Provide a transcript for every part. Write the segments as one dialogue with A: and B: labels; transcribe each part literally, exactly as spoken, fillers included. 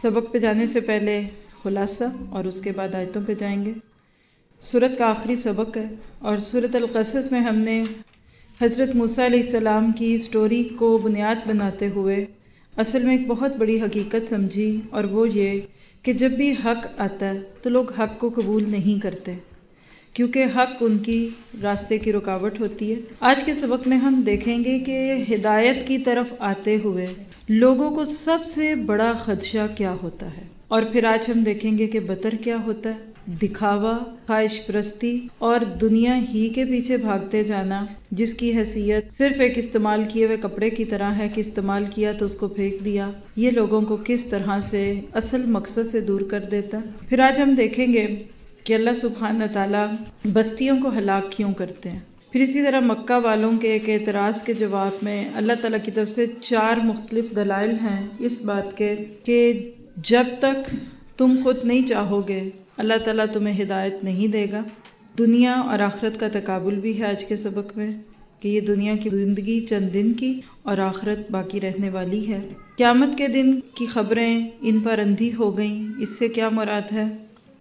A: سبق پہ جانے سے پہلے خلاصہ اور اس کے بعد آیتوں پہ جائیں گے۔ سورت کا آخری سبق ہے اور سورت القصص میں ہم نے حضرت موسیٰ علیہ السلام کی سٹوری کو بنیاد بناتے ہوئے اصل میں ایک بہت بڑی حقیقت سمجھی، اور وہ یہ کہ جب بھی حق آتا ہے تو لوگ حق کو قبول نہیں کرتے کیونکہ حق ان کی راستے کی رکاوٹ ہوتی ہے۔ آج کے سبق میں ہم دیکھیں گے کہ ہدایت کی طرف آتے ہوئے لوگوں کو سب سے بڑا خدشہ کیا ہوتا ہے، اور پھر آج ہم دیکھیں گے کہ بدتر کیا ہوتا ہے، دکھاوا، خواہش پرستی اور دنیا ہی کے پیچھے بھاگتے جانا، جس کی حیثیت صرف ایک استعمال کیے ہوئے کپڑے کی طرح ہے کہ استعمال کیا تو اس کو پھینک دیا۔ یہ لوگوں کو کس طرح سے اصل مقصد سے دور کر دیتا۔ پھر آج ہم دیکھیں گے کہ اللہ سبحانہ تعالیٰ بستیوں کو ہلاک کیوں کرتے ہیں۔ پھر اسی طرح مکہ والوں کے ایک اعتراض کے جواب میں اللہ تعالیٰ کی طرف سے چار مختلف دلائل ہیں اس بات کے کہ جب تک تم خود نہیں چاہو گے اللہ تعالیٰ تمہیں ہدایت نہیں دے گا۔ دنیا اور آخرت کا تقابل بھی ہے آج کے سبق میں کہ یہ دنیا کی زندگی چند دن کی اور آخرت باقی رہنے والی ہے۔ قیامت کے دن کی خبریں ان پر اندھی ہو گئیں، اس سے کیا مراد ہے؟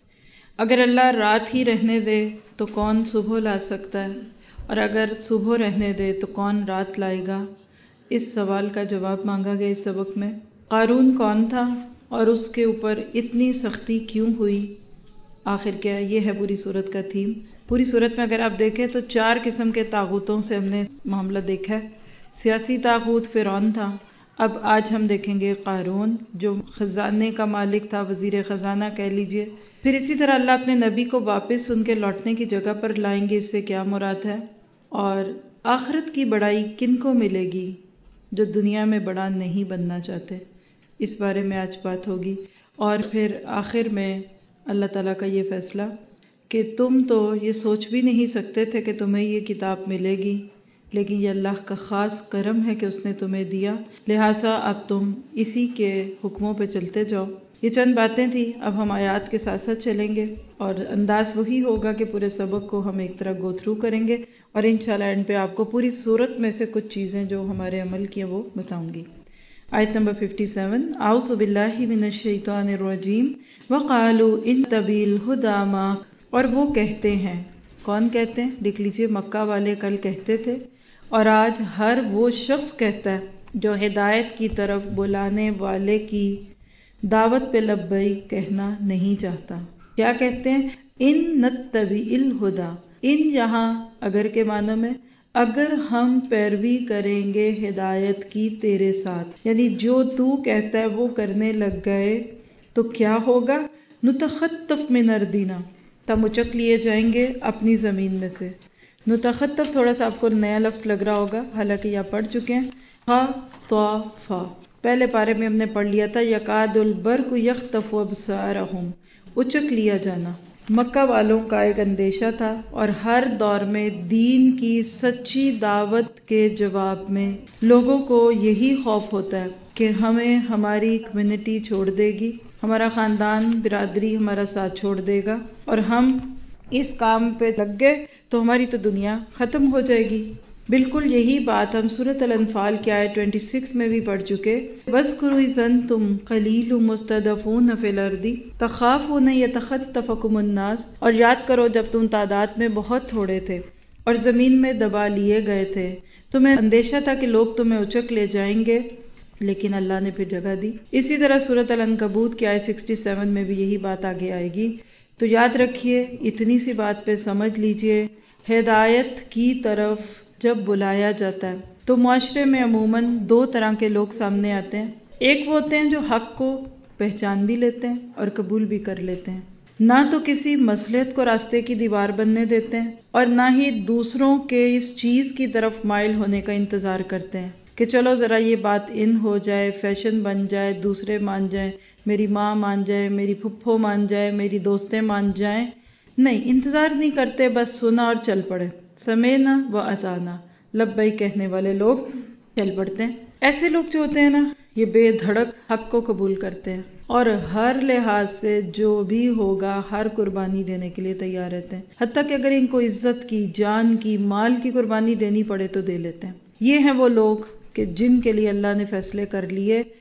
A: اگر اللہ رات ہی رہنے دے تو کون صبح لا سکتا ہے، اور اگر صبح رہنے دے تو کون رات لائے گا؟ اس سوال کا جواب مانگا گیا اس سبق میں۔ قارون کون تھا اور اس کے اوپر اتنی سختی کیوں ہوئی؟ آخر کیا؟ یہ ہے پوری صورت کا تھیم۔ پوری صورت میں اگر آپ دیکھیں تو چار قسم کے طاغوتوں سے ہم نے معاملہ دیکھا ہے۔ سیاسی طاغوت فرعون تھا، اب آج ہم دیکھیں گے قارون جو خزانے کا مالک تھا، وزیر خزانہ کہہ لیجئے۔ پھر اسی طرح اللہ اپنے نبی کو واپس ان کے لوٹنے کی جگہ پر لائیں گے، اس سے کیا مراد ہے؟ اور آخرت کی بڑائی کن کو ملے گی جو دنیا میں بڑا نہیں بننا چاہتے، اس بارے میں آج بات ہوگی۔ اور پھر آخر میں اللہ تعالیٰ کا یہ فیصلہ کہ تم تو یہ سوچ بھی نہیں سکتے تھے کہ تمہیں یہ کتاب ملے گی، لیکن یہ اللہ کا خاص کرم ہے کہ اس نے تمہیں دیا، لہٰذا اب تم اسی کے حکموں پہ چلتے جاؤ۔ یہ چند باتیں تھیں، اب ہم آیات کے ساتھ ساتھ چلیں گے اور انداز وہی ہوگا کہ پورے سبق کو ہم ایک طرح گو تھرو کریں گے، اور انشاءاللہ اینڈ پہ آپ کو پوری صورت میں سے کچھ چیزیں جو ہمارے عمل کی ہیں وہ بتاؤں گی۔ آیت نمبر سچاون، اعوذ باللہ من الشیطان الرجیم وقالوا ان تبی الہدی معک، اور وہ کہتے ہیں، کون کہتے ہیں؟ لکھ لیجئے، مکہ والے کل کہتے تھے، اور آج ہر وہ شخص کہتا ہے جو ہدایت کی طرف بلانے والے کی دعوت پہ لبیک کہنا نہیں چاہتا۔ کیا کہتے ہیں؟ ان نتبع الہدی، ان یہاں اگر کے معنوں میں اگر ہم پیروی کریں گے ہدایت کی تیرے ساتھ، یعنی جو تو کہتا ہے وہ کرنے لگ گئے تو کیا ہوگا؟ نتخطف من ارضنا، تم اچک لیے جائیں گے اپنی زمین میں سے۔ نتخطف تھوڑا سا آپ کو نیا لفظ لگ رہا ہوگا، حالانکہ یہ آپ پڑھ چکے ہیں، خطف، پہلے پارے میں ہم نے پڑھ لیا تھا، یکاد البرق یخطف ابصارہم، اچک لیا جانا۔ مکہ والوں کا ایک اندیشہ تھا، اور ہر دور میں دین کی سچی دعوت کے جواب میں لوگوں کو یہی خوف ہوتا ہے کہ ہمیں ہماری کمیونٹی چھوڑ دے گی، ہمارا خاندان برادری ہمارا ساتھ چھوڑ دے گا، اور ہم اس کام پہ لگ گئے تو ہماری تو دنیا ختم ہو جائے گی۔ بالکل یہی بات ہم سورۃ الانفال کی آیت چھبیس میں بھی پڑھ چکے۔ وَاذْكُرُوا إِذْ أَنْتُمْ قَلِيلٌ مُسْتَضْعَفُونَ فِي الْأَرْضِ تَخَافُونَ يَتَخَطَّفَكُمُ النَّاسُ، اور یاد کرو جب تم تعداد میں بہت تھوڑے تھے اور زمین میں دبا لیے گئے تھے، تمہیں اندیشہ تھا کہ لوگ تمہیں اچک لے جائیں گے، لیکن اللہ نے پھر جگہ دی۔ اسی طرح سورۃ العنکبوت کی آیت سڑسٹھ میں بھی یہی بات آگے آئے گی۔ تو یاد رکھیے، اتنی سی بات پہ سمجھ لیجئے، ہدایت کی طرف جب بلایا جاتا ہے تو معاشرے میں عموماً دو طرح کے لوگ سامنے آتے ہیں۔ ایک وہ ہوتے ہیں جو حق کو پہچان بھی لیتے ہیں اور قبول بھی کر لیتے ہیں، نہ تو کسی مصلحت کو راستے کی دیوار بننے دیتے ہیں، اور نہ ہی دوسروں کے اس چیز کی طرف مائل ہونے کا انتظار کرتے ہیں کہ چلو ذرا یہ بات ان ہو جائے، فیشن بن جائے، دوسرے مان جائیں، میری ماں مان جائے، میری پھپھو مان جائے، میری دوستیں مان جائیں۔ نہیں، انتظار نہیں کرتے، بس سنا اور چل پڑے، سمینا و اطعنا، لبیک کہنے والے لوگ چل پڑتے ہیں۔ ایسے لوگ جو ہوتے ہیں نا، یہ بے دھڑک حق کو قبول کرتے ہیں، اور ہر لحاظ سے جو بھی ہوگا ہر قربانی دینے کے لیے تیار رہتے ہیں، حتیٰ کہ اگر ان کو عزت کی، جان کی، مال کی قربانی دینی پڑے تو دے لیتے ہیں۔ یہ ہیں وہ لوگ کہ جن کے لیے اللہ نے فیصلے کر لیے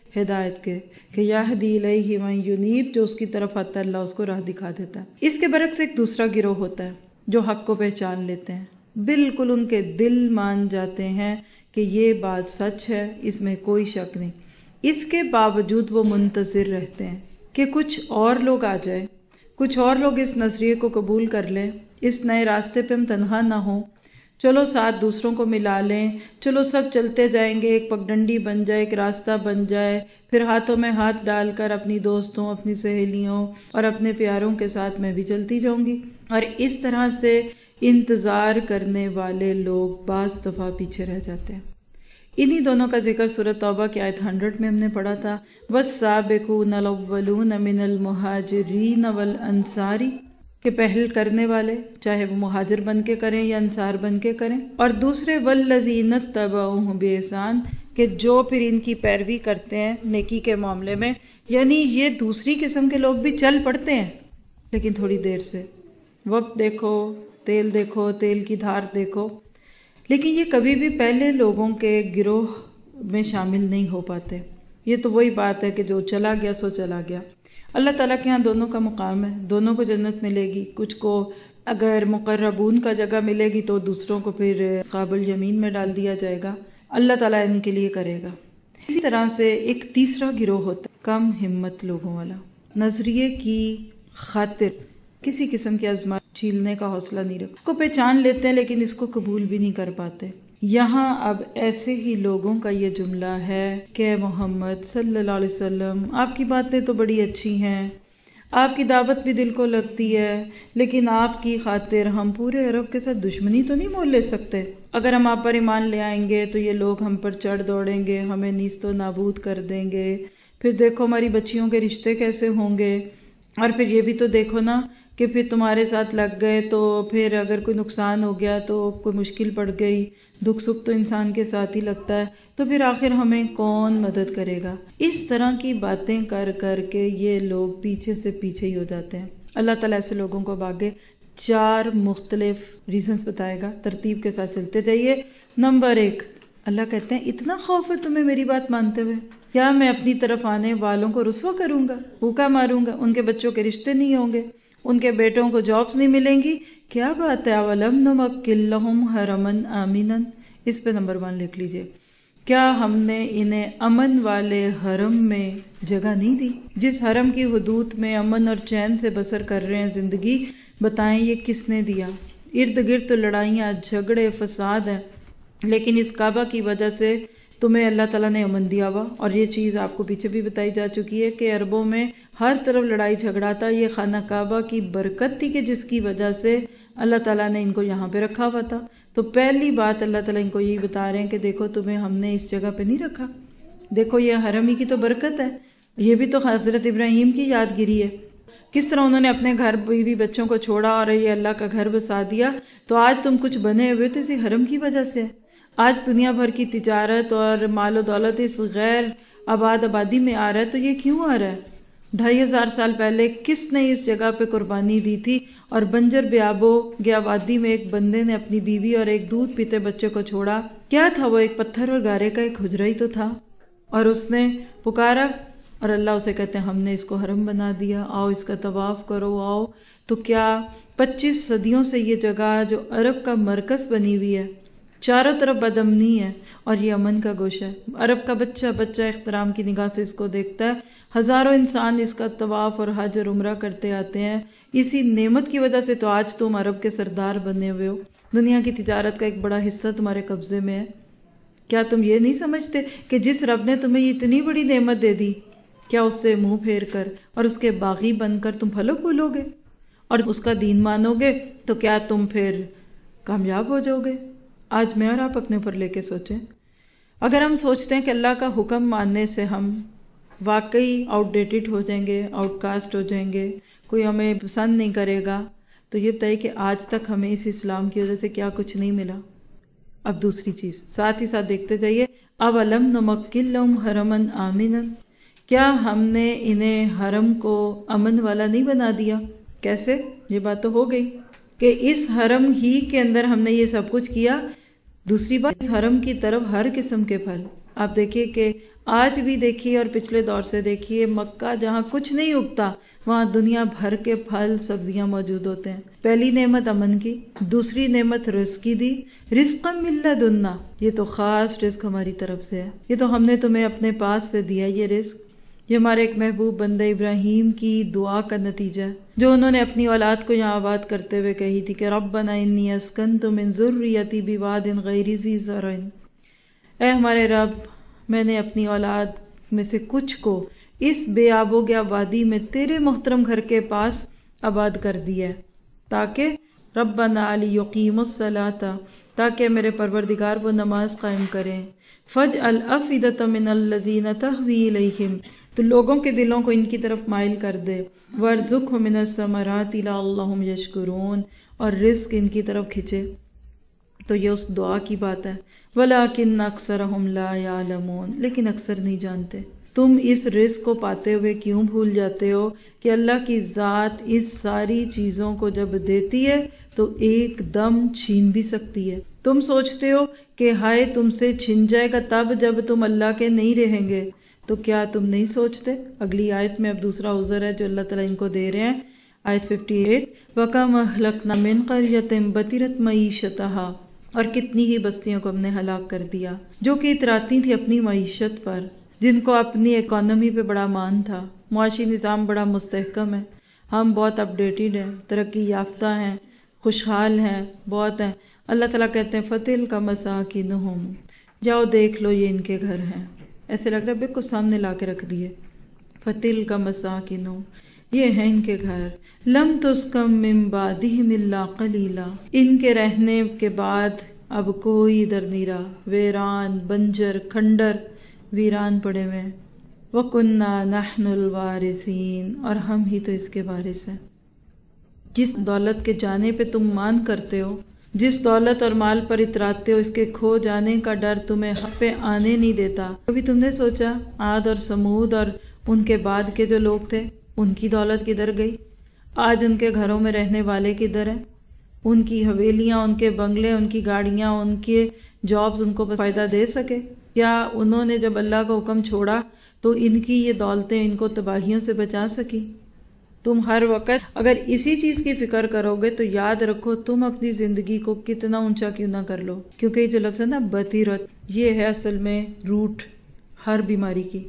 A: ہدایت کے کہ یہدی الیہ من ینیب، جو اس کی طرف آتا ہے اللہ اس کو راہ دکھا دیتا ہے۔ اس کے برعکس ایک دوسرا گروہ ہوتا ہے جو حق کو پہچان لیتے ہیں، بالکل ان کے دل مان جاتے ہیں کہ یہ بات سچ ہے، اس میں کوئی شک نہیں، اس کے باوجود وہ منتظر رہتے ہیں کہ کچھ اور لوگ آ جائے، کچھ اور لوگ اس نظریے کو قبول کر لیں، اس نئے راستے پہ ہم تنہا نہ ہوں، چلو ساتھ دوسروں کو ملا لیں، چلو سب چلتے جائیں گے، ایک پگڈنڈی بن جائے، ایک راستہ بن جائے، پھر ہاتھوں میں ہاتھ ڈال کر اپنی دوستوں، اپنی سہیلیوں اور اپنے پیاروں کے ساتھ میں بھی چلتی جاؤں گی۔ اور اس طرح سے انتظار کرنے والے لوگ بعض دفعہ پیچھے رہ جاتے ہیں۔ انہی دونوں کا ذکر سورۃ توبہ کی آیت ہنڈریڈ میں ہم نے پڑھا تھا، وَالسَّابِقُونَ الْأَوَّلُونَ مِنَ الْمُهَاجِرِينَ وَالْأَنصَارِ، کہ پہل کرنے والے چاہے وہ مہاجر بن کے کریں یا انصار بن کے کریں، اور دوسرے وَالَّذِينَ اتَّبَعُوهُم بِإِحْسَانٍ، کہ جو پھر ان کی پیروی کرتے ہیں نیکی کے معاملے میں، یعنی یہ دوسری قسم کے لوگ بھی چل پڑتے ہیں لیکن تھوڑی دیر سے، وقت دیکھو، تیل دیکھو، تیل کی دھار دیکھو، لیکن یہ کبھی بھی پہلے لوگوں کے گروہ میں شامل نہیں ہو پاتے۔ یہ تو وہی بات ہے کہ جو چلا گیا سو چلا گیا۔ اللہ تعالیٰ کے ہاں دونوں کا مقام ہے، دونوں کو جنت ملے گی، کچھ کو اگر مقربون کا جگہ ملے گی تو دوسروں کو پھر اصحاب الیمین میں ڈال دیا جائے گا، اللہ تعالیٰ ان کے لیے کرے گا۔ اسی طرح سے ایک تیسرا گروہ ہوتا ہے کم ہمت لوگوں والا، نظریے کی خاطر کسی قسم کی آزمائش جھیلنے کا حوصلہ نہیں رکھتے، کو پہچان لیتے ہیں لیکن اس کو قبول بھی نہیں کر پاتے۔ یہاں اب ایسے ہی لوگوں کا یہ جملہ ہے کہ محمد صلی اللہ علیہ وسلم آپ کی باتیں تو بڑی اچھی ہیں، آپ کی دعوت بھی دل کو لگتی ہے، لیکن آپ کی خاطر ہم پورے عرب کے ساتھ دشمنی تو نہیں مول لے سکتے۔ اگر ہم آپ پر ایمان لے آئیں گے تو یہ لوگ ہم پر چڑھ دوڑیں گے، ہمیں نیست و نابود کر دیں گے، پھر دیکھو ہماری بچیوں کے رشتے کیسے ہوں گے، اور پھر یہ بھی تو دیکھو نا کہ پھر تمہارے ساتھ لگ گئے تو پھر اگر کوئی نقصان ہو گیا تو کوئی مشکل پڑ گئی، دکھ سکھ تو انسان کے ساتھ ہی لگتا ہے، تو پھر آخر ہمیں کون مدد کرے گا۔ اس طرح کی باتیں کر کر کے یہ لوگ پیچھے سے پیچھے ہی ہو جاتے ہیں۔ اللہ تعالیٰ ایسے لوگوں کو آگے چار مختلف ریزنز بتائے گا، ترتیب کے ساتھ چلتے جائیے۔ نمبر ایک، اللہ کہتے ہیں اتنا خوف ہے تمہیں میری بات مانتے ہوئے، کیا میں اپنی طرف آنے والوں کو رسوا کروں گا، بھوکا ماروں گا، ان کے بچوں کے رشتے نہیں ہوں گے، ان کے بیٹوں کو جابز نہیں ملیں گی؟ کیا بات ہے، اولم نمکن لہم حرما آمنا، اس پہ نمبر ون لکھ لیجئے، کیا ہم نے انہیں امن والے حرم میں جگہ نہیں دی؟ جس حرم کی حدود میں امن اور چین سے بسر کر رہے ہیں زندگی، بتائیں یہ کس نے دیا؟ ارد گرد تو لڑائیاں، جھگڑے، فساد ہیں، لیکن اس کعبہ کی وجہ سے تمہیں اللہ تعالیٰ نے امن دیا ہوا۔ اور یہ چیز آپ کو پیچھے بھی بتائی جا چکی ہے کہ عربوں میں ہر طرف لڑائی جھگڑا تھا، یہ خانہ کعبہ کی برکت تھی کہ جس کی وجہ سے اللہ تعالیٰ نے ان کو یہاں پہ رکھا ہوا تھا۔ تو پہلی بات اللہ تعالیٰ ان کو یہی بتا رہے ہیں کہ دیکھو تمہیں ہم نے اس جگہ پہ نہیں رکھا، دیکھو یہ حرم ہی کی تو برکت ہے، یہ بھی تو حضرت ابراہیم کی یادگیری ہے، کس طرح انہوں نے اپنے گھر بیوی بچوں کو چھوڑا اور یہ اللہ کا گھر بسا دیا۔ تو آج تم کچھ بنے ہوئے تو اسی حرم کی وجہ سے۔ آج دنیا بھر کی تجارت اور مال و دولت اس غیر آباد آبادی میں آ رہا ہے، تو یہ کیوں آ رہا ہے؟ ڈھائی ہزار سال پہلے کس نے اس جگہ پہ قربانی دی تھی، اور بنجر بیابو گیا وادی میں ایک بندے نے اپنی بیوی اور ایک دودھ پیتے بچے کو چھوڑا؟ کیا تھا وہ؟ ایک پتھر اور گارے کا ایک حجرہ ہی تو تھا، اور اس نے پکارا اور اللہ اسے کہتے ہیں ہم نے اس کو حرم بنا دیا، آؤ اس کا طواف کرو آؤ۔ تو کیا پچیس صدیوں سے یہ جگہ جو عرب کا مرکز بنی ہوئی ہے، چاروں طرف بدامنی ہے اور یہ امن کا گوشہ ہے، عرب کا بچہ بچہ احترام کی نگاہ سے اس کو دیکھتا ہے، ہزاروں انسان اس کا طواف اور حج اور عمرہ کرتے آتے ہیں، اسی نعمت کی وجہ سے تو آج تم عرب کے سردار بنے ہوئے ہو، دنیا کی تجارت کا ایک بڑا حصہ تمہارے قبضے میں ہے۔ کیا تم یہ نہیں سمجھتے کہ جس رب نے تمہیں یہ اتنی بڑی نعمت دے دی، کیا اس سے منہ پھیر کر اور اس کے باغی بن کر تم پھلو پھولو گے اور اس کا دین مانو گے تو کیا تم پھر کامیاب ہو جاؤ گے؟ آج میں اور آپ اپنے اوپر لے کے سوچیں، اگر ہم سوچتے ہیں کہ اللہ کا حکم ماننے سے ہم واقعی آؤٹ ڈیٹڈ ہو جائیں گے، آؤٹ کاسٹ ہو جائیں گے، کوئی ہمیں پسند نہیں کرے گا، تو یہ بتائیے کہ آج تک ہمیں اس اسلام کی وجہ سے کیا کچھ نہیں ملا۔ اب دوسری چیز ساتھ ہی ساتھ دیکھتے جائیے، اولم نمکن لہم حرما آمنا، کیا ہم نے انہیں حرم کو امن والا نہیں بنا دیا؟ کیسے؟ یہ بات تو ہو گئی کہ اس حرم ہی کے اندر ہم نے یہ سب کچھ کیا۔ دوسری بات، اس حرم کی طرف ہر قسم کے پھل، آپ دیکھیے کہ آج بھی دیکھیے اور پچھلے دور سے دیکھیے، مکہ جہاں کچھ نہیں اگتا وہاں دنیا بھر کے پھل سبزیاں موجود ہوتے ہیں۔ پہلی نعمت امن کی، دوسری نعمت رزق کی دی، رزقا من لدنا، یہ تو خاص رزق ہماری طرف سے ہے، یہ تو ہم نے تمہیں اپنے پاس سے دیا یہ رزق۔ یہ ہمارے ایک محبوب بندہ ابراہیم کی دعا کا نتیجہ ہے، جو انہوں نے اپنی اولاد کو یہاں آباد کرتے ہوئے کہی تھی کہ ربنا انی اسکنت من ذریتی بواد غیر ذی زرع، اے ہمارے رب، میں نے اپنی اولاد میں سے کچھ کو اس بے آب و گیا وادی میں تیرے محترم گھر کے پاس آباد کر دیا ہے، تاکہ ربنا لیقیموا الصلاۃ، تاکہ میرے پروردگار وہ نماز قائم کریں، فاجعل افئدۃ من الذین تہوی الیہم، تو لوگوں کے دلوں کو ان کی طرف مائل کر دے، وارزقھم من الثمرات لعلہم یشکرون، اور رزق ان کی طرف کھنچے۔ تو یہ اس دعا کی بات ہے، ولیکن اکثرہم لا یعلمون، لیکن اکثر نہیں جانتے۔ تم اس رزق کو پاتے ہوئے کیوں بھول جاتے ہو کہ اللہ کی ذات اس ساری چیزوں کو جب دیتی ہے تو ایک دم چھین بھی سکتی ہے۔ تم سوچتے ہو کہ ہائے تم سے چھن جائے گا تب جب تم اللہ کے نہیں رہیں گے، تو کیا تم نہیں سوچتے؟ اگلی آیت میں اب دوسرا عذر ہے جو اللہ تعالیٰ ان کو دے رہے ہیں، آیت اٹھاون، وَكَمْ أَهْلَكْنَا مِنْ قَرْيَةٍ بَطِرَتْ مَعِيشَتَهَا، اور کتنی ہی بستیوں کو ہم نے ہلاک کر دیا جو کہ اتراتی تھی اپنی معیشت پر، جن کو اپنی اکانومی پہ بڑا مان تھا، معاشی نظام بڑا مستحکم ہے، ہم بہت اپ ڈیٹڈ ہیں، ترقی یافتہ ہیں، خوشحال ہیں، بہت ہیں۔ اللہ تعالیٰ کہتے ہیں فَتِلْكَ مَسَاكِنُهُمْ، جاؤ دیکھ لو یہ ان کے گھر ہیں، ایسے لگ رہا ہے بالکل سامنے لا کے رکھ دیے، فَتِلْكَ مَسَاكِنُهُمْ، یہ ہیں ان کے گھر، لَمْ تُسْكَن مِّن بَعْدِهِمْ إِلَّا قَلِيلًا، ان کے رہنے کے بعد اب کوئی ادھر نہیں رہا، ویران، بنجر، کھنڈر، ویران پڑے ہوئے ہیں۔ وَكُنَّا نَحْنُ الْوَارِثِينَ، اور ہم ہی تو اس کے وارث ہیں۔ جس دولت کے جانے پہ تم مان کرتے ہو، جس دولت اور مال پر اتراتے ہو، اس کے کھو جانے کا ڈر تمہیں حق پہ آنے نہیں دیتا۔ کبھی تم نے سوچا عاد اور سمود اور ان کے بعد کے جو لوگ تھے ان کی دولت کدھر گئی؟ آج ان کے گھروں میں رہنے والے کدھر ہیں؟ ان کی حویلیاں، ان کے بنگلے، ان کی گاڑیاں، ان کے جابز ان کو فائدہ دے سکے؟ کیا انہوں نے جب اللہ کا حکم چھوڑا تو ان کی یہ دولتیں ان کو تباہیوں سے بچا سکی؟ تم ہر وقت اگر اسی چیز کی فکر کرو گے تو یاد رکھو تم اپنی زندگی کو کتنا اونچا کیوں نہ کر لو، کیونکہ یہ جو لفظ ہے نا بطیرت، یہ ہے اصل میں روٹ ہر بیماری کی۔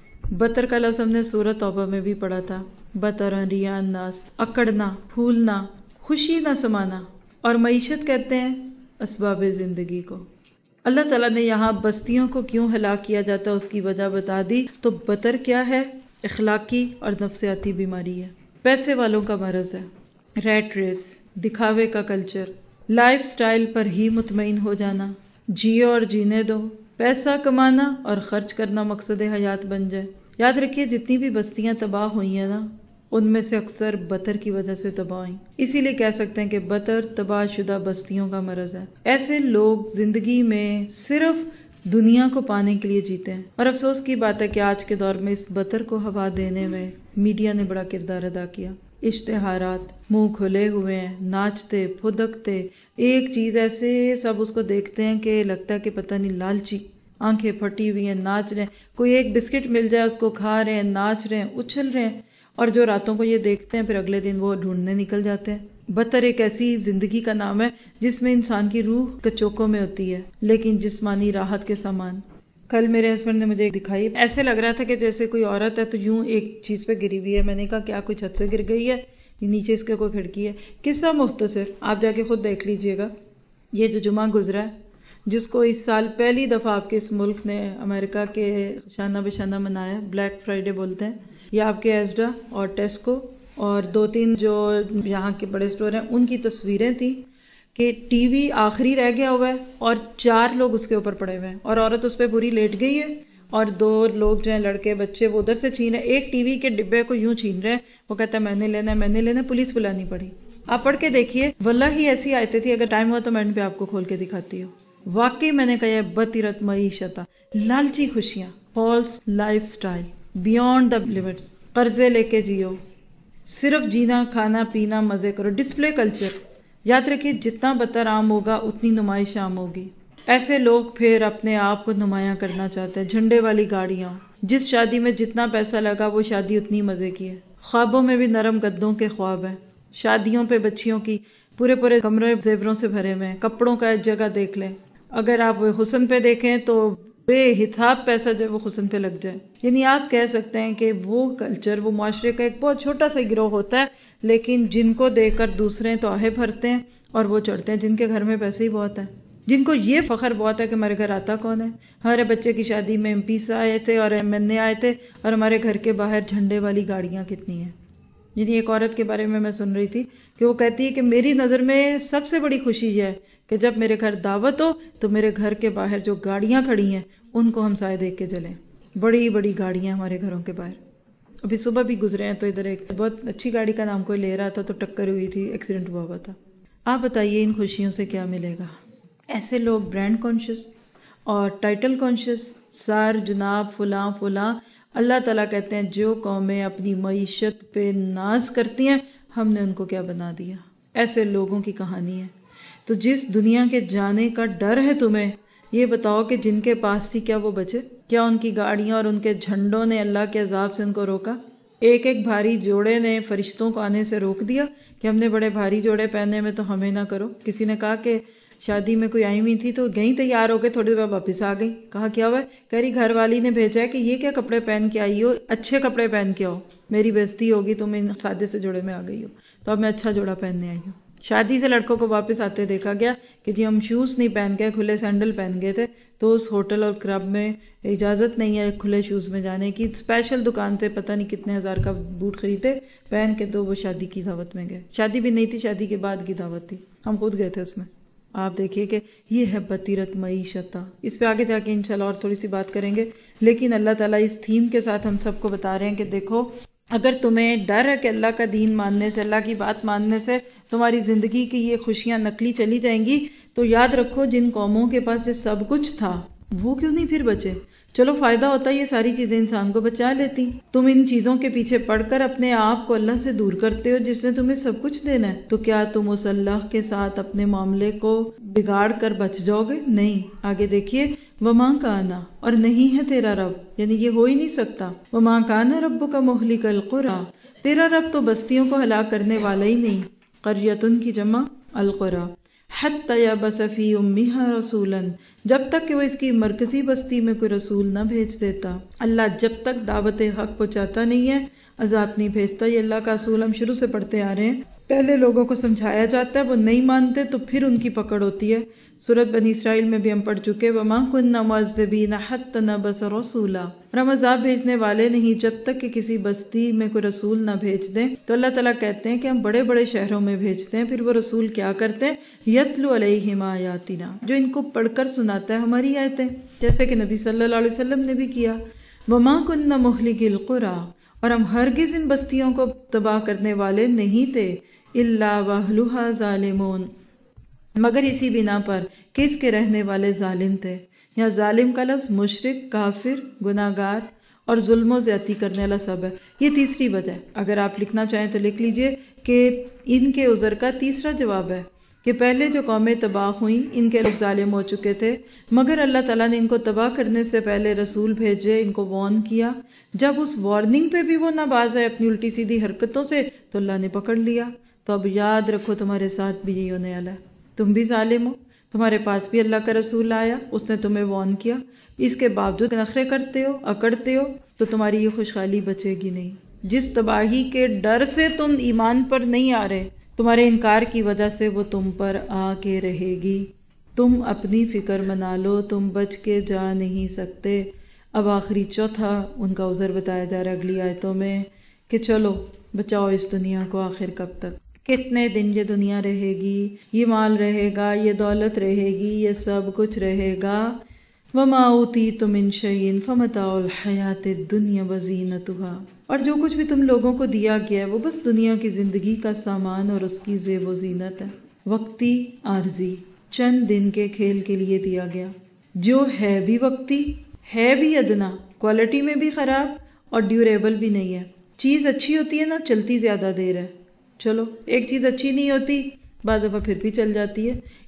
A: بطر کا لفظ ہم نے سورۃ توبہ میں بھی پڑھا تھا، بطر ریاء الناس، اکڑنا، پھولنا، خوشی نہ سمانا، اور معیشت کہتے ہیں اسباب زندگی کو۔ اللہ تعالیٰ نے یہاں بستیوں کو کیوں ہلاک کیا جاتا ہے اس کی وجہ بتا دی، تو بطر کیا ہے؟ اخلاقی اور نفسیاتی بیماری ہے، پیسے والوں کا مرض ہے، ریٹ ریس، دکھاوے کا کلچر، لائف سٹائل پر ہی مطمئن ہو جانا، جیو اور جینے دو، پیسہ کمانا اور خرچ کرنا مقصد حیات بن جائے۔ یاد رکھیے جتنی بھی بستیاں تباہ ہوئی ہیں نا، ان میں سے اکثر بطر کی وجہ سے تباہ ہوئیں، اسی لیے کہہ سکتے ہیں کہ بطر تباہ شدہ بستیوں کا مرض ہے۔ ایسے لوگ زندگی میں صرف دنیا کو پانے کے لیے جیتے ہیں، اور افسوس کی بات ہے کہ آج کے دور میں اس بطر کو ہوا دینے میں میڈیا نے بڑا کردار ادا کیا۔ اشتہارات، منہ کھلے ہوئے ہیں، ناچتے پھدکتے، ایک چیز ایسے سب اس کو دیکھتے ہیں کہ لگتا ہے کہ پتہ نہیں لالچی، آنکھیں پھٹی ہوئی ہیں، ناچ رہے ہیں، کوئی ایک بسکٹ مل جائے اس کو کھا رہے ہیں، ناچ رہے ہیں، اچھل رہے ہیں، اور جو راتوں کو یہ دیکھتے ہیں پھر اگلے دن وہ ڈھونڈنے نکل جاتے ہیں۔ بطر ایک ایسی زندگی کا نام ہے جس میں انسان کی روح کچوکوں میں ہوتی ہے لیکن جسمانی راحت کے سامان۔ کل میرے ہسبینڈ نے مجھے دکھائی، ایسے لگ رہا تھا کہ جیسے کوئی عورت ہے تو یوں ایک چیز پہ گری ہوئی ہے، میں نے کہا کیا کوئی چھت سے گر گئی ہے، نیچے اس کے کوئی کھڑکی ہے؟ قصہ مختصر، آپ جا کے خود دیکھ لیجئے گا۔ یہ جو جمعہ گزرا ہے جس کو اس سال پہلی دفعہ آپ کے اس ملک نے امریکہ کے شانہ بشانہ منایا، بلیک فرائیڈے بولتے ہیں، یہ آپ کے ایزڈا اور ٹیسکو اور دو تین جو یہاں کے بڑے اسٹور ہیں ان کی تصویریں تھیں کہ ٹی وی آخری رہ گیا ہوا ہے اور چار لوگ اس کے اوپر پڑے ہوئے ہیں اور عورت اس پہ پوری لیٹ گئی ہے اور دو لوگ جو ہیں لڑکے بچے وہ ادھر سے چھین رہے ہیں، ایک ٹی وی کے ڈبے کو یوں چھین رہے ہیں، وہ کہتا ہے میں نے لینا ہے میں نے لینا ہے، پولیس بلانی پڑی۔ آپ پڑھ کے دیکھیے، واللہ ہی ایسی آیتیں تھی، اگر ٹائم ہوا تو میں ان پہ آپ کو کھول کے دکھاتی ہوں۔ واقعی میں نے کہا یہ بطیرت معیشت، لالچی خوشیاں، false life style, beyond the limits, قرضے لے کے جیو، صرف جینا کھانا پینا مزے کرو، ڈسپلے کلچر۔ یاد رکھیے جتنا بطر عام ہوگا اتنی نمائش عام ہوگی۔ ایسے لوگ پھر اپنے آپ کو نمایاں کرنا چاہتے ہیں. جھنڈے والی گاڑیاں، جس شادی میں جتنا پیسہ لگا وہ شادی اتنی مزے کی ہے. خوابوں میں بھی نرم گدوں کے خواب ہیں. شادیوں پہ بچیوں کی پورے پورے کمرے زیوروں سے بھرے ہوئے ہیں. کپڑوں کا ایک جگہ دیکھ لیں. اگر آپ حسن پہ دیکھیں تو بے حساب پیسہ جو وہ حسن پہ لگ جائے. یعنی آپ کہہ سکتے ہیں کہ وہ کلچر، وہ معاشرے کا ایک بہت چھوٹا سا گروہ ہوتا ہے، لیکن جن کو دیکھ کر دوسرے تو آہے بھرتے ہیں اور وہ چڑھتے ہیں جن کے گھر میں پیسے ہی بہت ہیں، جن کو یہ فخر بہت ہے کہ ہمارے گھر آتا کون ہے. ہمارے بچے کی شادی میں ایم پیز آئے تھے اور ایم این اے آئے تھے، اور ہمارے گھر کے باہر جھنڈے والی گاڑیاں کتنی ہیں. یعنی ایک عورت کے بارے میں میں سن رہی تھی کہ وہ کہتی ہے کہ میری نظر میں سب سے بڑی خوشی یہ ہے کہ جب میرے گھر دعوت ہو تو میرے گھر کے باہر جو گاڑیاں کھڑی ہیں ان کو ہم سائے دیکھ کے جلیں. بڑی بڑی گاڑیاں ہمارے گھروں کے باہر. ابھی صبح بھی گزرے ہیں تو ادھر ایک بہت اچھی گاڑی کا نام کوئی لے رہا تھا تو ٹکر ہوئی تھی، ایکسیڈنٹ ہوا ہوا تھا. آپ بتائیے ان خوشیوں سے کیا ملے گا؟ ایسے لوگ برانڈ کانشیس اور ٹائٹل کانشیس، سار جناب فلاں فلاں. اللہ تعالیٰ کہتے ہیں جو قومیں اپنی معیشت پہ ناز کرتی ہیں ہم نے ان کو کیا بنا دیا. ایسے لوگوں کی کہانی ہے. تو جس دنیا کے جانے کا ڈر ہے تمہیں، یہ بتاؤ کہ جن کے پاس تھی کیا وہ بچے؟ کیا ان کی گاڑیاں اور ان کے جھنڈوں نے اللہ کے عذاب سے ان کو روکا؟ ایک ایک بھاری جوڑے نے فرشتوں کو آنے سے روک دیا کہ ہم نے بڑے بھاری جوڑے پہنے میں تو ہمیں نہ کرو. کسی نے کہا کہ شادی میں کوئی آئی ہوئی تھی تو گئی تیار ہو کے تھوڑی دیر بعد واپس آ گئی. کہا کیا ہوا ہے؟ کہہ رہی گھر والی نے بھیجا ہے کہ یہ کیا کپڑے پہن کے آئی ہو، اچھے کپڑے پہن کے آؤ، میری بےزتی ہوگی، تم ان سادے سے جوڑے میں آ گئی ہو. تو اب میں اچھا جوڑا پہننے آئی ہوں. شادی سے لڑکوں کو واپس آتے دیکھا گیا کہ جی ہم شوز نہیں پہن گئے، کھلے سینڈل پہن گئے تھے. تو اس ہوٹل اور کلب میں اجازت نہیں ہے کھلے شوز میں جانے کی. اسپیشل دکان سے پتہ نہیں کتنے ہزار کا بوٹ خریدے پہن کے تو وہ شادی کی دعوت میں گئے. شادی بھی نہیں تھی، شادی کے بعد کی دعوت تھی، ہم خود گئے تھے اس میں. آپ دیکھیے کہ یہ ہے بطیرت معیشت. اس پہ آگے جا کے انشاءاللہ اور تھوڑی سی بات کریں گے، لیکن اللہ تعالیٰ اس تھیم کے ساتھ ہم سب کو بتا رہے ہیں کہ دیکھو اگر تمہیں ڈر ہے کہ اللہ کا دین ماننے سے، اللہ کی بات ماننے سے تمہاری زندگی کی یہ خوشیاں نقلی چلی جائیں گی، تو یاد رکھو جن قوموں کے پاس جو سب کچھ تھا وہ کیوں نہیں پھر بچے؟ چلو فائدہ ہوتا ہے، یہ ساری چیزیں انسان کو بچا لیتی. تم ان چیزوں کے پیچھے پڑ کر اپنے آپ کو اللہ سے دور کرتے ہو جس نے تمہیں سب کچھ دینا ہے. تو کیا تم اس اللہ کے ساتھ اپنے معاملے کو بگاڑ کر بچ جاؤ گے؟ نہیں. آگے دیکھیے وَمَا كَانَ، اور نہیں ہے تیرا رب، یعنی یہ ہو ہی نہیں سکتا. وَمَا كَانَ رَبُّكَ مُهْلِكَ الْقُرَىٰ، تیرا رب تو بستیوں کو ہلاک کرنے والا ہی نہیں. قریۃ کی جمع القریٰ. حَتَّى يَبْعَثَ فِي أُمِّهَا رَسُولًا، جب تک کہ وہ اس کی مرکزی بستی میں کوئی رسول نہ بھیج دیتا. اللہ جب تک دعوت حق پہنچاتا نہیں ہے عذاب نہیں بھیجتا. یہ اللہ کا اصول ہم شروع سے پڑھتے آ رہے ہیں. پہلے لوگوں کو سمجھایا جاتا ہے، وہ نہیں مانتے تو پھر ان کی پکڑ ہوتی ہے. سورۃ بنی اسرائیل میں بھی ہم پڑھ چکے وَمَا كُنَّا مُعَذِّبِينَ حَتَّى نَبْعَثَ رَسُولًا، اور ہم عذاب بھیجنے والے نہیں جب تک کہ کسی بستی میں کوئی رسول نہ بھیج دیں. تو اللہ تعالیٰ کہتے ہیں کہ ہم بڑے بڑے شہروں میں بھیجتے ہیں، پھر وہ رسول کیا کرتے ہیں؟ یتلو علیہم آیاتنا، جو ان کو پڑھ کر سناتا ہے ہماری آیتیں، جیسے کہ نبی صلی اللہ علیہ وسلم نے بھی کیا. وَمَا كُنَّا مُهْلِكِي الْقُرَىٰ، اور ہم ہرگز ان بستیوں کو تباہ کرنے والے نہیں تھے. إِلَّا وَأَهْلُهَا ظَالِمُونَ، مگر اسی بنا پر کہ اس کے رہنے والے ظالم تھے. یہاں ظالم کا لفظ مشرک، کافر، گناہگار اور ظلم و زیادتی کرنے والا سب ہے. یہ تیسری وجہ ہے. اگر آپ لکھنا چاہیں تو لکھ لیجئے کہ ان کے عذر کا تیسرا جواب ہے کہ پہلے جو قومیں تباہ ہوئیں ان کے لوگ ظالم ہو چکے تھے، مگر اللہ تعالیٰ نے ان کو تباہ کرنے سے پہلے رسول بھیجے، ان کو وارن کیا. جب اس وارننگ پہ بھی وہ نہ باز آئے اپنی الٹی سیدھی حرکتوں سے تو اللہ نے پکڑ لیا. تو اب یاد رکھو تمہارے ساتھ بھی یہی ہونے والا ہے. تم بھی ظالم ہو، تمہارے پاس بھی اللہ کا رسول آیا، اس نے تمہیں وارن کیا، اس کے باوجود نخرے کرتے ہو، اکڑتے ہو، تو تمہاری یہ خوشحالی بچے گی نہیں. جس تباہی کے ڈر سے تم ایمان پر نہیں آ رہے، تمہارے انکار کی وجہ سے وہ تم پر آ کے رہے گی. تم اپنی فکر منا لو، تم بچ کے جا نہیں سکتے. اب آخری چوتھا ان کا عذر بتایا جا رہا ہے اگلی آیتوں میں کہ چلو بچاؤ اس دنیا کو، آخر کب تک، کتنے دن یہ دنیا رہے گی، یہ مال رہے گا، یہ دولت رہے گی، یہ سب کچھ رہے گا. وَمَا أُوتِيتُم مِّن شَيْءٍ فَمَتَاعُ الْحَيَاةِ الدُّنْيَا وَزِينَتُهَا، اور جو کچھ بھی تم لوگوں کو دیا گیا ہے وہ بس دنیا کی زندگی کا سامان اور اس کی زیب و زینت ہے. وقتی عارضی، چند دن کے کھیل کے لیے دیا گیا، جو ہے بھی وقتی، ہے بھی ادنا، کوالٹی میں بھی خراب اور ڈیوریبل بھی نہیں ہے. چیز اچھی ہوتی ہے نا، چلتی زیادہ دیر ہے. چلو ایک چیز اچھی نہیں ہوتی، بعض دفعہ پھر بھی چل جاتی ہے.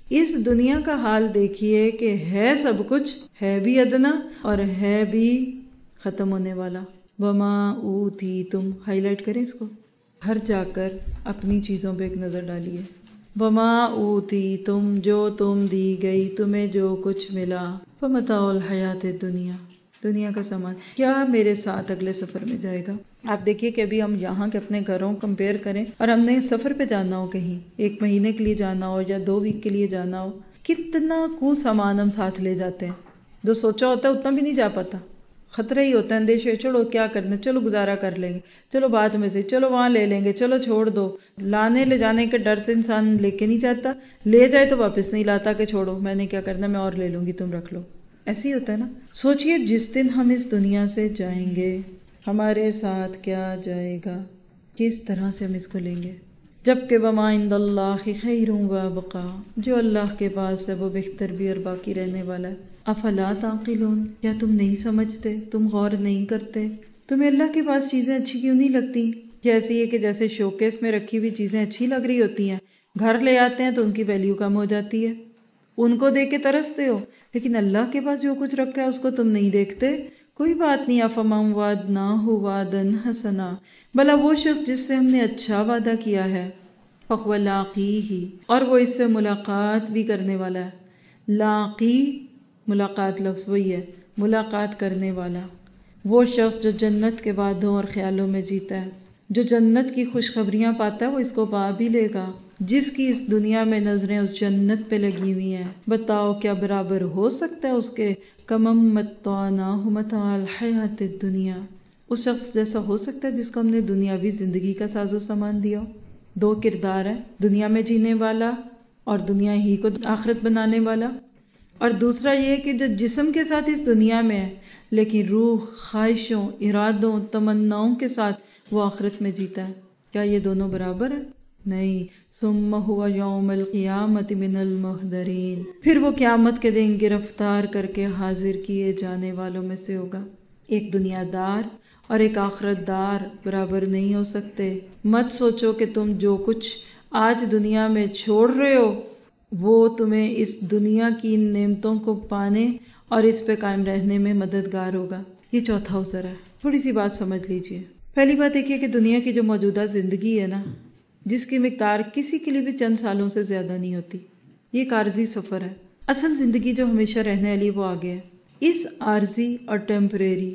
A: اس دنیا کا حال دیکھیے کہ ہے سب کچھ، ہے بھی ادنا اور ہے بھی ختم ہونے والا. وما اوتیتم، ہائی لائٹ کریں اس کو، گھر جا کر اپنی چیزوں پہ ایک نظر ڈالیے. وما اوتیتم، جو تم دی گئی، تمہیں جو کچھ ملا، فمتاع الحیات الدنیا، دنیا کا سامان، کیا میرے ساتھ اگلے سفر میں جائے گا. آپ دیکھیے کہ ابھی ہم یہاں کے اپنے گھروں کمپیئر کریں اور ہم نے سفر پہ جانا ہو، کہیں ایک مہینے کے لیے جانا ہو یا دو ویک کے لیے جانا ہو، کتنا کو سامان ہم ساتھ لے جاتے ہیں. جو سوچا ہوتا ہے اتنا بھی نہیں جا پاتا، خطرہ ہی ہوتا ہے، اندیشے، چلو کیا کرنا، چلو گزارا کر لیں گے، چلو بعد میں سے، چلو وہاں لے لیں گے، چلو چھوڑ دو. لانے لے جانے کے ڈر سے انسان لے کے نہیں جاتا، لے جائے تو واپس نہیں لاتا کہ چھوڑو میں نے کیا کرنا، میں اور لے لوں گی، تم رکھ لو. ایسے ہی ہوتا ہے نا. سوچئے جس دن ہم اس دنیا سے جائیں گے ہمارے ساتھ کیا جائے گا، کس طرح سے ہم اس کو لیں گے. جبکہ وما عند اللہ خیر وابقا، جو اللہ کے پاس ہے وہ بہتر بھی اور باقی رہنے والا ہے. افلا تعقلون، کیا تم نہیں سمجھتے، تم غور نہیں کرتے، تمہیں اللہ کے پاس چیزیں اچھی کیوں نہیں لگتی. جیسے یہ کہ جیسے شوکیس میں رکھی ہوئی چیزیں اچھی لگ رہی ہوتی ہیں، گھر لے آتے ہیں تو ان کی ویلیو کم ہو جاتی ہے، ان کو دیکھ کے ترستے ہو، لیکن اللہ کے پاس جو کچھ رکھا ہے اس کو تم نہیں دیکھتے. کوئی بات نہیں. افمن وعدناہ وعدا حسنا، بھلا وہ شخص جس سے ہم نے اچھا وعدہ کیا ہے، فہو لاقیہ، اور وہ اس سے ملاقات بھی کرنے والا ہے. لاقی، ملاقات لفظ وہی ہے، ملاقات کرنے والا. وہ شخص جو جنت کے وعدوں اور خیالوں میں جیتا ہے، جو جنت کی خوشخبریاں پاتا ہے، وہ اس کو پا بھی لے گا. جس کی اس دنیا میں نظریں اس جنت پہ لگی ہوئی ہیں، بتاؤ کیا برابر ہو سکتا ہے اس کے کمم متعناہ متاع الحیات الدنیا، اس شخص جیسا ہو سکتا ہے جس کو ہم نے دنیاوی زندگی کا ساز و سامان دیا. دو کردار ہیں، دنیا میں جینے والا اور دنیا ہی کو آخرت بنانے والا. اور دوسرا یہ کہ جو جسم کے ساتھ اس دنیا میں ہے لیکن روح، خواہشوں، ارادوں، تمناؤں کے ساتھ وہ آخرت میں جیتا ہے. کیا یہ دونوں برابر ہیں؟ نہیں. ثم هو یوم القیامت من المحضرین، پھر وہ قیامت کے دن گرفتار کر کے حاضر کیے جانے والوں میں سے ہوگا. ایک دنیا دار اور ایک آخرت دار برابر نہیں ہو سکتے. مت سوچو کہ تم جو کچھ آج دنیا میں چھوڑ رہے ہو وہ تمہیں اس دنیا کی نعمتوں کو پانے اور اس پہ قائم رہنے میں مددگار ہوگا. یہ چوتھا عذر ہے. تھوڑی سی بات سمجھ لیجئے. پہلی بات دیکھیے کہ دنیا کی جو موجودہ زندگی ہے نا، جس کی مقدار کسی کے لیے بھی چند سالوں سے زیادہ نہیں ہوتی، یہ ایک عارضی سفر ہے. اصل زندگی جو ہمیشہ رہنے والی وہ آگے ہے. اس عارضی اور ٹیمپریری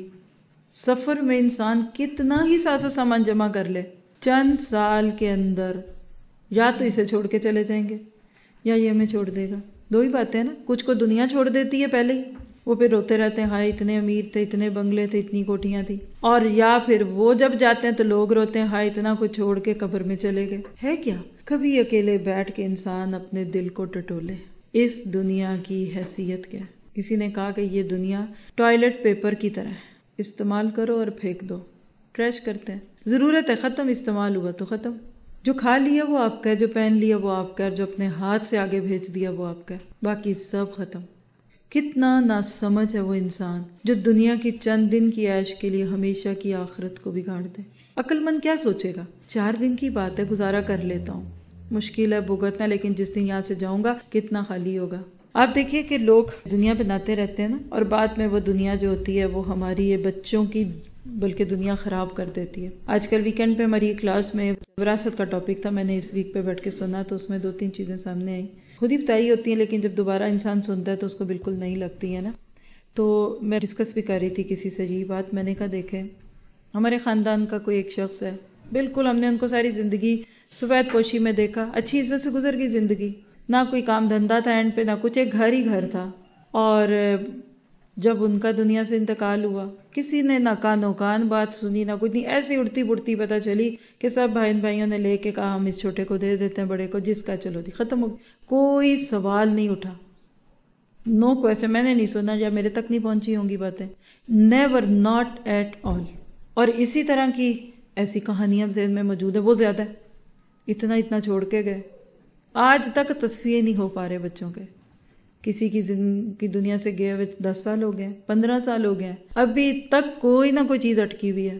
A: سفر میں انسان کتنا ہی ساز و سامان جمع کر لے، چند سال کے اندر یا تو اسے چھوڑ کے چلے جائیں گے یا یہ ہمیں چھوڑ دے گا. دو ہی باتیں ہیں نا. کچھ کو دنیا چھوڑ دیتی ہے پہلے ہی، وہ پھر روتے رہتے ہیں ہائے اتنے امیر تھے، اتنے بنگلے تھے، اتنی کوٹیاں تھی. اور یا پھر وہ جب جاتے ہیں تو لوگ روتے ہیں ہائے اتنا کچھ چھوڑ کے قبر میں چلے گئے. ہے کیا؟ کبھی اکیلے بیٹھ کے انسان اپنے دل کو ٹٹولے، اس دنیا کی حیثیت کیا ہے. کسی نے کہا کہ یہ دنیا ٹوائلٹ پیپر کی طرح ہے، استعمال کرو اور پھینک دو، ٹریش کرتے ہیں. ضرورت ہے ختم، استعمال ہوا تو ختم. جو کھا لیا وہ آپ کا ہے، جو پہن لیا وہ آپ کا ہے، جو اپنے ہاتھ سے آگے بھیج دیا وہ آپ کا ہے، باقی سب ختم. کتنا ناسمجھ ہے وہ انسان جو دنیا کی چند دن کی عیش کے لیے ہمیشہ کی آخرت کو بگاڑ دے. عقل مند کیا سوچے گا؟ چار دن کی بات ہے، گزارا کر لیتا ہوں، مشکل ہے بھگتنا، لیکن جس دن یہاں سے جاؤں گا کتنا خالی ہوگا. آپ دیکھیے کہ لوگ دنیا بناتے رہتے ہیں نا، اور بعد میں وہ دنیا جو ہوتی ہے وہ ہماری یہ بچوں کی بلکہ دنیا خراب کر دیتی ہے. آج کل ویکینڈ پہ ہماری کلاس میں وراثت کا ٹاپک تھا، میں نے اس ویک پہ بیٹھ کے سنا تو اس میں دو تین چیزیں سامنے آئیں، خود ہی بتائی ہوتی ہیں لیکن جب دوبارہ انسان سنتا ہے تو اس کو بالکل نہیں لگتی ہے نا. تو میں ڈسکس بھی کر رہی تھی کسی سے یہ بات، میں نے کہا دیکھیں ہمارے خاندان کا کوئی ایک شخص ہے، بالکل ہم نے ان کو ساری زندگی سفید پوشی میں دیکھا، اچھی عزت سے گزر گئی زندگی، نہ کوئی کام دھندا تھا اینڈ پہ، نہ کچھ، ایک گھر ہی گھر تھا. اور جب ان کا دنیا سے انتقال ہوا کسی نے نہ کانو کان بات سنی، نہ کچھ نہیں، ایسی اڑتی بڑتی پتہ چلی کہ سب بھائی بھائیوں نے لے کے کہا ہم اس چھوٹے کو دے دیتے ہیں بڑے کو، جس کا چلو دی ختم ہو گئی. کوئی سوال نہیں اٹھا، نو کویسچن. میں نے نہیں سنا یا میرے تک نہیں پہنچی ہوں گی باتیں، نیور، ناٹ ایٹ آل. اور اسی طرح کی ایسی کہانیاں ذہن میں موجود ہے، وہ زیادہ ہے، اتنا اتنا چھوڑ کے گئے، آج تک تصفیے نہیں ہو پا رہے بچوں کے. کسی کی کی دنیا سے گئے ہوئے دس سال ہو گئے، پندرہ سال ہو گئے، ابھی تک کوئی نہ کوئی چیز اٹکی ہوئی ہے.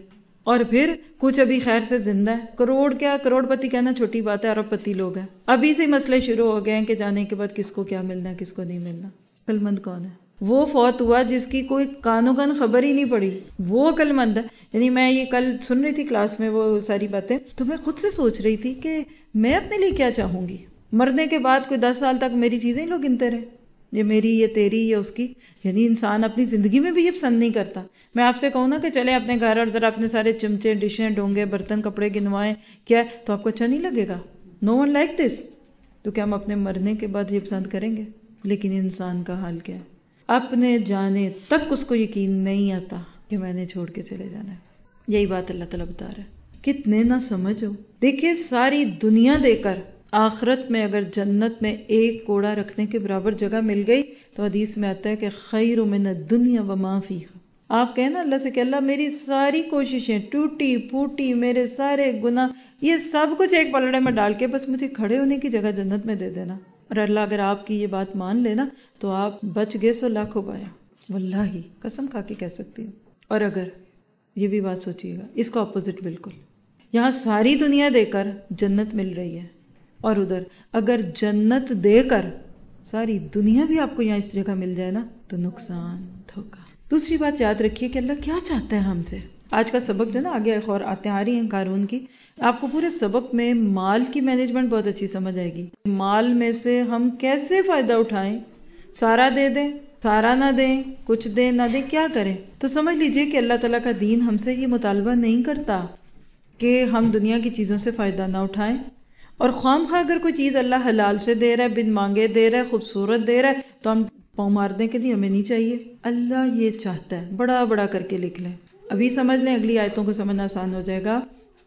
A: اور پھر کچھ ابھی خیر سے زندہ ہے. کروڑ کیا کروڑ پتی کہنا چھوٹی بات ہے، ارب پتی لوگ ہیں. ابھی سے مسئلے شروع ہو گئے ہیں کہ جانے کے بعد کس کو کیا ملنا ہے کس کو نہیں ملنا. عقل مند کون ہے؟ وہ فوت ہوا جس کی کوئی کانوں کان خبر ہی نہیں پڑی، وہ عقل مند ہے. یعنی میں یہ کل سن رہی تھی کلاس میں وہ ساری باتیں، تو میں خود سے سوچ رہی تھی کہ میں اپنے لیے کیا چاہوں گی. مرنے کے بعد کوئی دس سال تک میری چیزیں لوگ گنتے رہے، یہ میری یہ تیری یہ اس کی. یعنی انسان اپنی زندگی میں بھی یہ پسند نہیں کرتا. میں آپ سے کہوں نا کہ چلے اپنے گھر اور ذرا اپنے سارے چمچے ڈشیں ڈونگے برتن کپڑے گنوائیں کیا ہے، تو آپ کو اچھا نہیں لگے گا. نو ون لائک دس. تو کیا ہم اپنے مرنے کے بعد یہ پسند کریں گے؟ لیکن انسان کا حال کیا ہے؟ اپنے جانے تک اس کو یقین نہیں آتا کہ میں نے چھوڑ کے چلے جانا ہے. یہی بات اللہ تعالیٰ بتا رہا ہے. کتنے نہ سمجھو. دیکھیے ساری دنیا دے کر آخرت میں اگر جنت میں ایک کوڑا رکھنے کے برابر جگہ مل گئی تو حدیث میں آتا ہے کہ خیر من الدنیا وما فیہا. آپ کہیں نا اللہ سے کہ اللہ میری ساری کوششیں ٹوٹی پھوٹی، میرے سارے گناہ، یہ سب کچھ ایک پلڑے میں ڈال کے بس مجھے کھڑے ہونے کی جگہ جنت میں دے دینا. اور اللہ اگر آپ کی یہ بات مان لینا تو آپ بچ گئے سو لاکھوں پایا. واللہ قسم کھا کے کہہ سکتی ہوں. اور اگر یہ بھی بات سوچیے گا اس کا اپوزٹ بالکل، یہاں ساری دنیا دے کر جنت مل رہی ہے، اور ادھر اگر جنت دے کر ساری دنیا بھی آپ کو یہاں اس جگہ مل جائے نا تو نقصان دھوکا. دوسری بات یاد رکھیے کہ اللہ کیا چاہتا ہے ہم سے. آج کا سبق جو ہے نا آگے ایک اور آتے آ رہی ہیں قارون کی، آپ کو پورے سبق میں مال کی مینجمنٹ بہت اچھی سمجھ آئے گی. مال میں سے ہم کیسے فائدہ اٹھائیں، سارا دے دیں سارا نہ دیں، کچھ دیں نہ دیں، کیا کریں. تو سمجھ لیجئے کہ اللہ تعالیٰ کا دین ہم سے یہ مطالبہ نہیں کرتا کہ ہم دنیا کی چیزوں سے فائدہ نہ اٹھائیں. اور خواہ خواہ اگر کوئی چیز اللہ حلال سے دے رہا ہے، بن مانگے دے رہا ہے، خوبصورت دے رہا ہے، تو ہم پاؤں مارنے کے لیے ہمیں نہیں چاہیے. اللہ یہ چاہتا ہے، بڑا بڑا کر کے لکھ لیں، ابھی سمجھ لیں اگلی آیتوں کو سمجھنا آسان ہو جائے گا.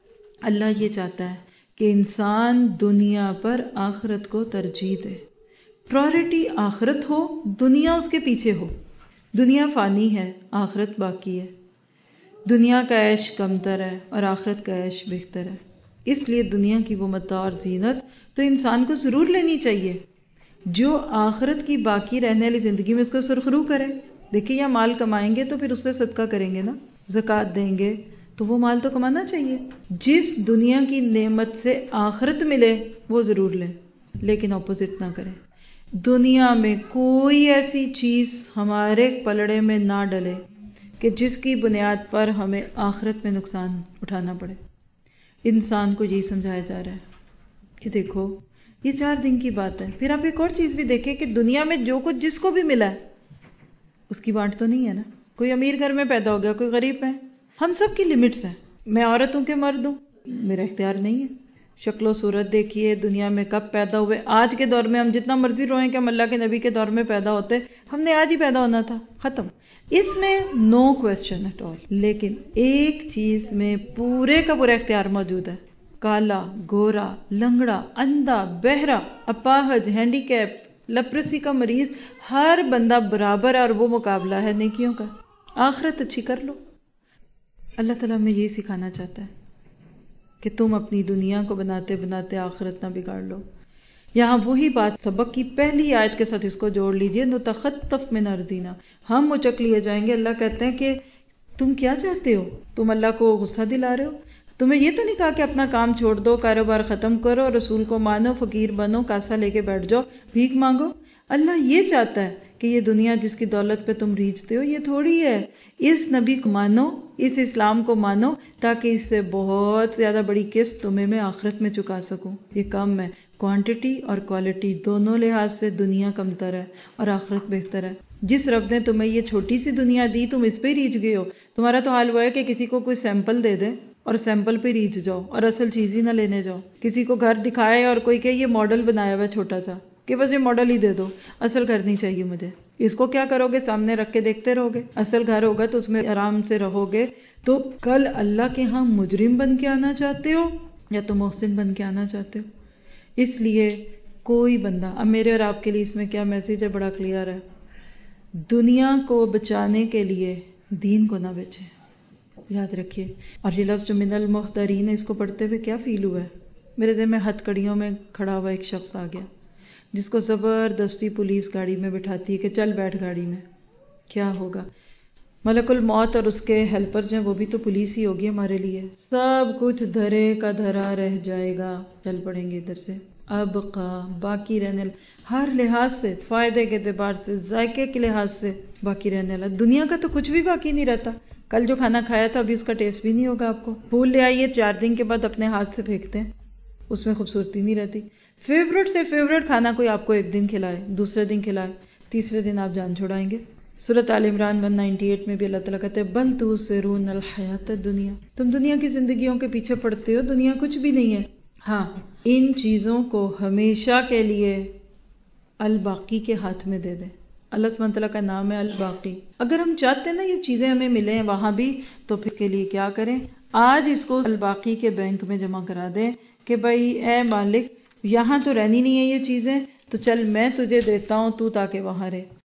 A: اللہ یہ چاہتا ہے کہ انسان دنیا پر آخرت کو ترجیح دے. پرائرٹی آخرت ہو، دنیا اس کے پیچھے ہو. دنیا فانی ہے، آخرت باقی ہے. دنیا کا عیش کمتر ہے اور آخرت کا عیش بہتر ہے. اس لیے دنیا کی وہ متاع اور زینت تو انسان کو ضرور لینی چاہیے جو آخرت کی باقی رہنے والی زندگی میں اس کو سرخرو کرے. دیکھیے یا مال کمائیں گے تو پھر اس سے صدقہ کریں گے نا، زکوٰۃ دیں گے تو وہ مال تو کمانا چاہیے. جس دنیا کی نعمت سے آخرت ملے وہ ضرور لیں، لیکن اپوزٹ نہ کریں. دنیا میں کوئی ایسی چیز ہمارے پلڑے میں نہ ڈلے کہ جس کی بنیاد پر ہمیں آخرت میں نقصان اٹھانا پڑے. انسان کو یہی سمجھایا جا رہا ہے کہ دیکھو یہ چار دن کی بات ہے. پھر آپ ایک اور چیز بھی دیکھیں کہ دنیا میں جو کچھ جس کو بھی ملا ہے اس کی بانٹ تو نہیں ہے نا. کوئی امیر گھر میں پیدا ہو گیا، کوئی غریب ہے، ہم سب کی لمٹس ہیں. میں عورت ہوں کہ مرد ہوں، میرا اختیار نہیں ہے. شکل و صورت دیکھیے دنیا میں کب پیدا ہوئے. آج کے دور میں ہم جتنا مرضی روئیں کہ ہم اللہ کے نبی کے دور میں پیدا ہوتے، ہم نے آج ہی پیدا ہونا تھا، ختم. اس میں نو کویسچن ایٹ آل. لیکن ایک چیز میں پورے کا پورا اختیار موجود ہے. کالا، گورا، لنگڑا، اندھا، بہرا، اپاہج، ہینڈی کیپ، لیپرسی کا مریض، ہر بندہ برابر ہے اور وہ مقابلہ ہے نیکیوں کا. آخرت اچھی کر لو. اللہ تعالیٰ ہمیں یہی سکھانا چاہتا ہے کہ تم اپنی دنیا کو بناتے بناتے آخرت نہ بگاڑ لو. یہاں وہی بات سبق کی پہلی آیت کے ساتھ اس کو جوڑ لیجئے، نتخطف من ارضنا، ہم اچک لیے جائیں گے. اللہ کہتے ہیں کہ تم کیا چاہتے ہو؟ تم اللہ کو غصہ دلا رہے ہو. تمہیں یہ تو نہیں کہا کہ اپنا کام چھوڑ دو، کاروبار ختم کرو، رسول کو مانو، فقیر بنو، کاسا لے کے بیٹھ جاؤ، بھیک مانگو. اللہ یہ چاہتا ہے کہ یہ دنیا جس کی دولت پہ تم ریجھتے ہو یہ تھوڑی ہے. اس نبی کو مانو، اس اسلام کو مانو، تاکہ اس سے بہت زیادہ بڑی قسط تمہیں میں آخرت میں چکا سکوں. یہ کم ہے. کوانٹٹی اور کوالٹی دونوں لحاظ سے دنیا کمتر ہے اور آخرت بہتر ہے. جس رب نے تمہیں یہ چھوٹی سی دنیا دی تم اس پہ ریجھ گئے ہو. تمہارا تو حال وہ ہے کہ کسی کو کوئی سیمپل دے دے اور سیمپل پہ ریجھ جاؤ اور اصل چیز ہی نہ لینے جاؤ. کسی کو گھر دکھائے اور کوئی کہ یہ ماڈل بنایا ہوا ہے چھوٹا سا، کہ بس یہ ماڈل ہی دے دو، اصل گھر نہیں چاہیے مجھے. اس کو کیا کرو گے؟ سامنے رکھ کے دیکھتے رہو گے. اصل گھر ہوگا تو اس میں آرام سے رہو گے. تو کل اللہ کے ہاں مجرم بن کے آنا چاہتے ہو یا تو محسن بن کے آنا چاہتے ہو؟ اس لیے کوئی بندہ، اب میرے اور آپ کے لیے اس میں کیا میسج ہے؟ بڑا کلیئر ہے. دنیا کو بچانے کے لیے دین کو نہ بیچے. یاد رکھیے. اور یہ لفظ جو من المحضرین ہے اس کو پڑھتے ہوئے کیا فیل ہوا ہے؟ میرے ذہن میں ہتھ کڑیوں میں کھڑا ہوا ایک شخص آ گیا جس کو زبردستی پولیس گاڑی میں بٹھاتی ہے کہ چل بیٹھ گاڑی میں. کیا ہوگا؟ ملک الموت اور اس کے ہیلپر جو ہیں وہ بھی تو پولیس ہی ہوگی ہمارے لیے. سب کچھ دھرے کا دھرا رہ جائے گا. چل پڑیں گے ادھر سے. اب کا باقی رہنے ہر لحاظ سے، فائدے کے اعتبار سے، ذائقے کے لحاظ سے باقی رہنے والا. دنیا کا تو کچھ بھی باقی نہیں رہتا. کل جو کھانا کھایا تھا ابھی اس کا ٹیسٹ بھی نہیں ہوگا آپ کو. پھول لے آئیے چار دن کے بعد اپنے ہاتھ سے پھینکتے ہیں، اس میں خوبصورتی نہیں رہتی. فیورٹ سے فیورٹ کھانا کوئی آپ کو ایک دن کھلائے، دوسرے دن کھلائے، تیسرے دن آپ جان چھڑائیں گے. سورۃ آل عمران ایک سو اٹھانوے میں بھی اللہ تعالیٰ کہتے ہیں بل تؤثرون الحیات الدنیا، تم دنیا کی زندگیوں کے پیچھے پڑتے ہو، دنیا کچھ بھی نہیں ہے. ہاں، ان چیزوں کو ہمیشہ کے لیے الباقی کے ہاتھ میں دے دیں. اللہ سبحانہ تعالیٰ کا نام ہے الباقی. اگر ہم چاہتے ہیں نا یہ چیزیں ہمیں ملیں وہاں بھی، تو پھر اس کے لیے کیا کریں؟ آج اس کو الباقی کے بینک میں جمع کرا دیں کہ بھائی اے مالک، یہاں تو رہنی نہیں ہے یہ چیزیں، تو چل میں تجھے دیتا ہوں تو تاکہ وہاں رہے.